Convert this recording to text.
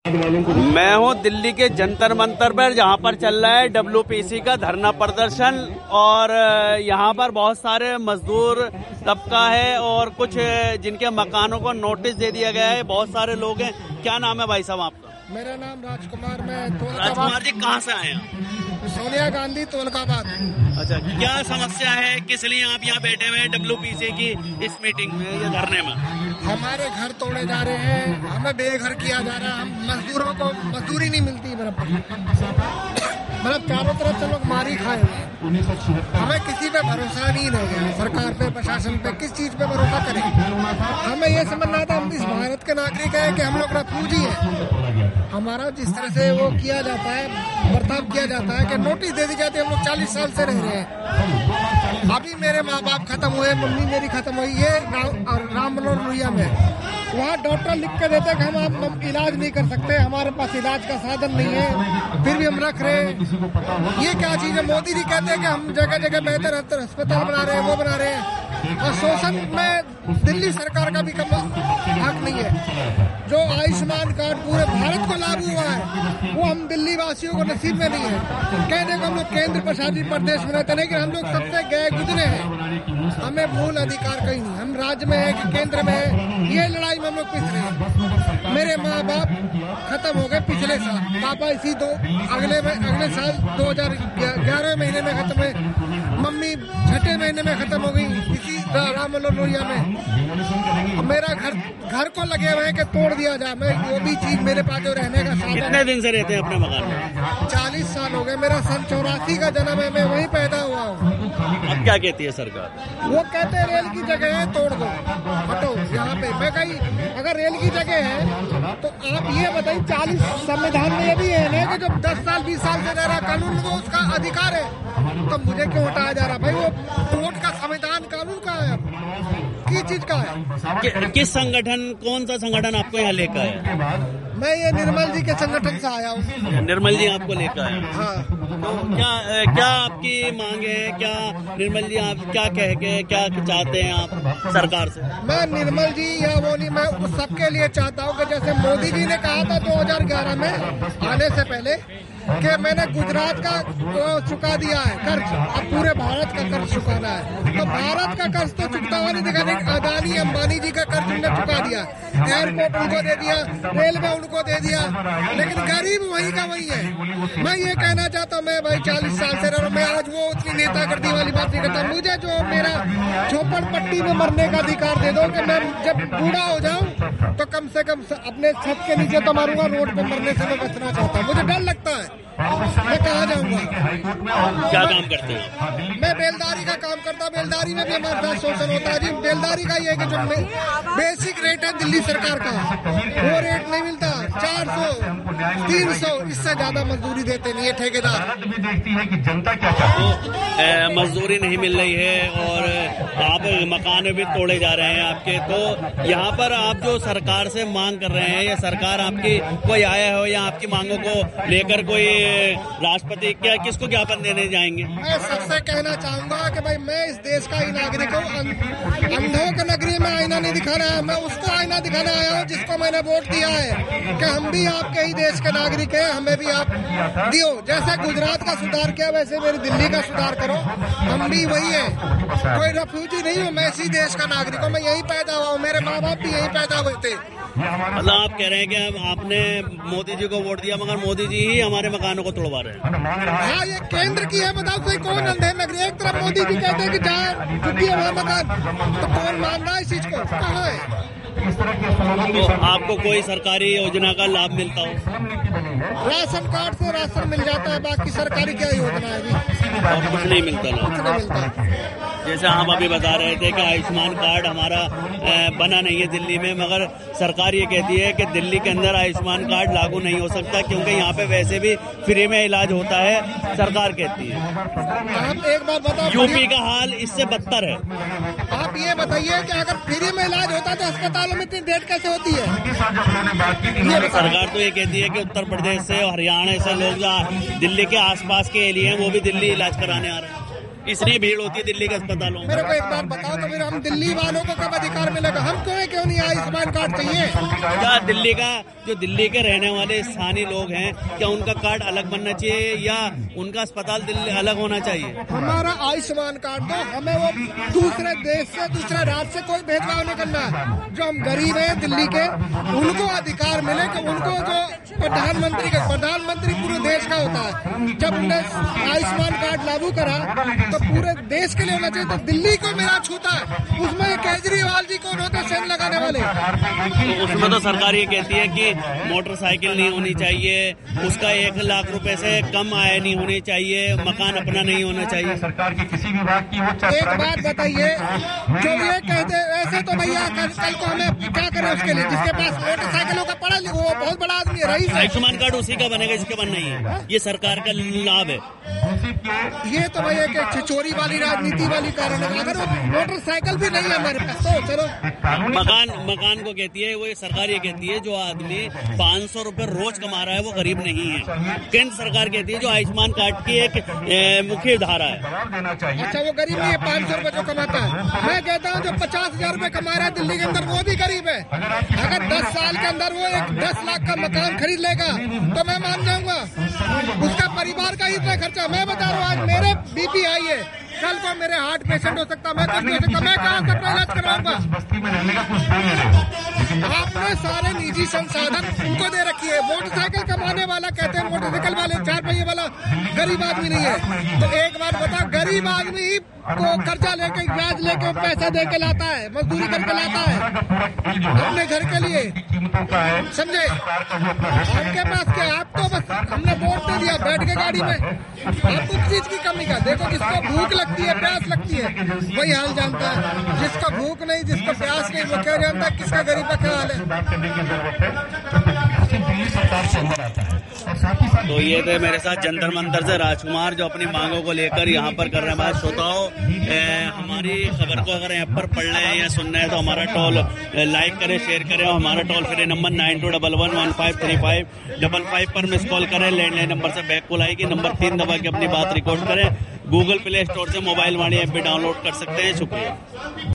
मैं हूं दिल्ली के जंतर मंतर पर, जहां पर चल रहा है डब्ल्यूपीसी का धरना प्रदर्शन और यहां पर बहुत सारे मजदूर तबका है और कुछ जिनके मकानों को नोटिस दे दिया गया है। बहुत सारे लोग हैं। क्या नाम है भाई साहब आपका? मेरा नाम राजकुमार। मैं राजकुमार जी कहाँ से आए हैं? सोनिया गांधी तोलकाबाद। अच्छा, क्या समस्या है, किस लिए आप यहाँ बैठे हुए हैं डब्ल्यूपीसी की इस मीटिंग में या धरने में? हमारे घर तोड़े जा रहे हैं, हमें बेघर किया जा रहा है, हम मजदूरों को मजदूरी नहीं मिलती मतलब चारों तरफ से लोग मारी खाए हुए हैं। हमें किसी पे भरोसा नहीं रह गया, सरकार पे, प्रशासन पे, किस चीज पे भरोसा करें? हमें ये समझना था हम इस भारत के नागरिक है कि हम लोग रेफ्यूजी है। हमारा जिस तरह से वो किया जाता है, बर्ताव किया जाता है कि नोटिस दे दी जाती है। हम लोग 40 साल से रह रहे हैं। अभी मेरे माँ बाप खत्म हुए, मम्मी मेरी खत्म हुई, ये राम मनोहर लोहिया में वहाँ डॉक्टर लिख के देते कि हम इलाज नहीं कर सकते, हमारे पास इलाज का साधन नहीं है, फिर भी हम रख रहे हैं। ये क्या चीज है? मोदी जी कहते हैं कि हम जगह जगह बेहतर अस्पताल बना रहे हैं, वो बना रहे हैं, और शोषण में दिल्ली सरकार का भी कम हक नहीं है। जो आयुष्मान कार्ड पूरे भारत को लागू हुआ है, वो हम दिल्ली वासियों को नसीब में नहीं है। कहने को हम लोग केंद्र प्रशासित प्रदेश में रहते, लेकिन हम लोग सबसे गए गुजरे हैं। हमें मूल अधिकार कहीं नहीं, हम राज्य में है कि केंद्र में है, ये लड़ाई में हम लोग पिस रहे हैं। मेरे माँ बाप खत्म हो गए पिछले साल, पापा इसी अगले साल 2011 महीने में खत्म हुए, मम्मी 6ठे महीने में खत्म हो गई इसी राम मनोहर लोहिया में। मेरा घर को लगे हुए हैं कि तोड़ दिया जाए। मैं वो भी चीज मेरे पास जो रहने का साधन। कितने दिन से रहते हैं अपने मकान में? 40 साल हो गए। मेरा सन 84 का जन्म है, मैं वहीं पैदा हुआ हूँ। अब क्या कहती है सरकार? वो कहते हैं रेल की जगह है, तोड़ दो, हटो यहाँ पे। मैं कहीं अगर रेल की जगह है तो आप ये बताइए, 40 संविधान में ये भी है ना कि जो 10 साल 20 साल से रह रहा कानून, वो उसका अधिकार है, तो मुझे क्यों हटाया जा रहा? भाई वो कोर्ट का संविधान कानून का है, किस चीज का है? किस संगठन, कौन सा संगठन आपको यहाँ लेकर आया? मैं ये निर्मल जी के संगठन से आया हूँ। निर्मल जी आपको लेकर आए? हाँ। तो क्या आपकी मांग है? क्या निर्मल जी आप क्या क्या चाहते हैं आप सरकार से? मैं निर्मल जी या वो नहीं, मैं सबके लिए चाहता हूँ कि जैसे मोदी जी ने कहा था 2011 में आने से पहले कि मैंने गुजरात का चुका दिया है कर्ज, अब पूरे भारत का कर्ज चुकाना है। तो भारत का कर्ज तो चुकता हुआ नहीं दिखा, अदानी अंबानी जी का कर्ज उन्होंने चुका दिया, एयरपोर्ट उनको दे दिया, रेलवे उनको दे दिया, लेकिन गरीब वही का वही है। मैं ये कहना चाहता हूँ, मैं भाई 40 साल से रह रहा हूँ, मैं आज वो उतनी नेतागिरी वाली बात नहीं करता। मुझे जो मेरा झोपड़पट्टी में मरने का अधिकार दे दो कि मैं जब बूढ़ा हो जाऊँ तो कम से कम अपने छत के नीचे तो मारूंगा, रोड पे मरने से मैं बचना चाहता हूँ। मुझे डर लगता है, मैं कहाँ जाऊंगा? क्या काम करते हैं? मैं बेलदारी का काम करता हूँ। बेलदारी में भी हमारे साथ शोषण होता है जी। बेलदारी का ये है कि जो बेसिक रेट है दिल्ली सरकार का, वो रेट नहीं मिलता। 400 300 इससे ज्यादा मजदूरी देते नहीं है ठेकेदार। जनता क्या चाहती है? मजदूरी नहीं मिल रही है और आप मकान भी तोड़े जा रहे हैं आपके। तो यहाँ पर आप जो सरकार से मांग कर रहे हैं, या सरकार आपकी कोई आया हो या आपकी मांगों को लेकर कोई राष्ट्रपति क्या किसको ज्ञापन देने जाएंगे? मैं सबसे कहना चाहूंगा कि भाई मैं इस देश का ही नागरिक हूँ। अंधों के नगरी में आईना नहीं दिखाना है, मैं उसको आईना दिखाना आया हूँ जिसको मैंने वोट दिया है कि हम भी आपके ही देश के नागरिक हैं, हमें भी आप दियो। जैसे गुजरात का सुधार किया वैसे मेरी दिल्ली का सुधार करो, हम भी वही है। कोई रेफ्यूजी नहीं हूँ, मैं इसी देश का नागरिक हूँ, मैं यहीं पैदा हुआ हूँ, मेरे माँ बाप भी यहीं पैदा हुए थे। मतलब आप कह रहे हैं कि आपने मोदी जी को वोट दिया मगर मोदी जी ही हमारे मकानों को तोड़वा रहे हैं? हाँ, ये केंद्र की है। बताओ कोई कौन अंधे नगरी? एक तरफ मोदी जी कहते हैं कि जहाँ चुकी है वहाँ मकान, तो कौन मान रहा है इस चीज को? कहाँ है? तो आपको कोई सरकारी योजना का लाभ मिलता हो? राशन कार्ड से राशन मिल जाता है, बाकी सरकारी क्या योजना है अभी? और कुछ नहीं मिलता ना? कुछ नहीं मिलता। जैसे हम अभी बता रहे थे कि आयुष्मान कार्ड हमारा बना नहीं है दिल्ली में, मगर सरकार ये कहती है कि दिल्ली के अंदर आयुष्मान कार्ड लागू नहीं हो सकता क्योंकि यहाँ पे वैसे भी फ्री में इलाज होता है, सरकार कहती है। आप एक बात बताओ, यूपी का हाल इससे बदतर है। आप ये बताइए कि अगर फ्री में इलाज होता तो अस्पतालों में इतनी डेट कैसे होती है? सरकार तो ये कहती है कि उत्तर प्रदेश से, हरियाणा से लोग दिल्ली के आसपास के एरिया हैं वो भी दिल्ली इलाज कराने आ रहे हैं। इसलिए भीड़ होती है दिल्ली के अस्पतालों में। मेरे को एक बात बताओ तो फिर हम दिल्ली वालों को कब अधिकार मिलेगा? हमको है क्यों नहीं आयुष्मान कार्ड चाहिए? क्या दिल्ली का जो दिल्ली के रहने वाले स्थानीय लोग हैं, क्या उनका कार्ड अलग बनना चाहिए या उनका अस्पताल दिल्ली अलग होना चाहिए? हमारा आयुष्मान कार्ड दो, हमें वो दूसरे देश से दूसरे राज्य से कोई भेदभाव नहीं करना है। जो हम गरीब हैं दिल्ली के, उनको अधिकार मिले कि उनको जो प्रधानमंत्री पूरे देश का होता है, जब उन्होंने आयुष्मान कार्ड लागू करा तो पूरे देश के लिए होना चाहिए। तो दिल्ली को मेरा छूता है, उसमें केजरीवाल जी कौन होते सेल लगाने वाले? तो उसमें तो सरकार ये कहती है कि मोटरसाइकिल नहीं होनी चाहिए, उसका 1 लाख रुपए से कम आय नहीं होनी चाहिए, मकान अपना नहीं होना चाहिए। सरकार की किसी विभाग की एक बात बताइए, जो ये कहते ऐसे तो भैया कल को हमें क्या करें उसके लिए? जिसके पास मोटरसाइकिलों का पड़ा वो बहुत बड़ा आदमी है, रईस है। आयुष्मान कार्ड उसी का बनेगा जिसके पास नहीं है, ये सरकार का लाभ है। ये तो भैया कि चोरी वाली राजनीति वाली कारण है। अगर वो मोटरसाइकिल भी नहीं है हमारे पास तो चलो मकान को कहती है वो, ये सरकार ये कहती है जो आदमी 500 रुपए रोज कमा रहा है वो गरीब नहीं है। केंद्र सरकार कहती है जो आयुष्मान कार्ड की एक मुख्य धारा है। अच्छा वो गरीब नहीं है 500 रुपए जो कमाता है। मैं कहता हूँ जो 50,000 रुपए कमा रहा है दिल्ली के अंदर वो भी गरीब है। अगर 10 साल के अंदर वो 10 लाख का मकान खरीद लेगा तो मैं मान जाऊंगा। उसका परिवार का इतना खर्चा, मैं बता रहा हूँ आज मेरे बीपी हाई है, कल को मेरे हार्ट पेशेंट हो सकता, मैं कुछ नहीं हो सकता, मैं कहाँ से अपना इलाज करवाऊंगा? आपने सारे निजी संसाधन उनको दे रखी है। मोटरसाइकिल कमाने वाला कहते हैं मोटरसाइकिल वाले 4 पहिए वाला गरीब आदमी नहीं है। तो एक बात बताओ, गरीब आदमी को कर्जा लेके ब्याज लेके पैसा दे के लाता है, मजदूरी करके लाता है अपने घर के लिए, समझे? आपके पास क्या? आप तो बस हमने वोट दे दिया, बैठ के गाड़ी में, आपको किस चीज की कमी का? देखो जिसको भूख लगती है, प्यास लगती है, वही हाल जानता है। जिसको भूख नहीं, जिसको प्यास नहीं, वो क्या जानता है किसका गरीब का क्या हाल है? बात करने की जरूरत है, दिल्ली सरकार से अंदर आता है। और साथ ही साथ तो ये थे मेरे साथ जंतर मंतर से राजकुमार जो अपनी मांगों को लेकर यहाँ पर कर रहे हैं बात। श्रोताओं, हमारी खबर को अगर यहाँ पर पढ़ रहे हैं या सुन रहे हैं तो हमारा टोल लाइक करें, शेयर करें और हमारा टोल फ्री नंबर 9211153555 पर मिस कॉल करें। लैंडलाइन नंबर से बैक कॉल आएगी, नंबर 3 दबा के अपनी बात रिकॉर्ड करें। गूगल प्ले स्टोर से मोबाइल वाणी ऐप भी डाउनलोड कर सकते हैं। शुक्रिया।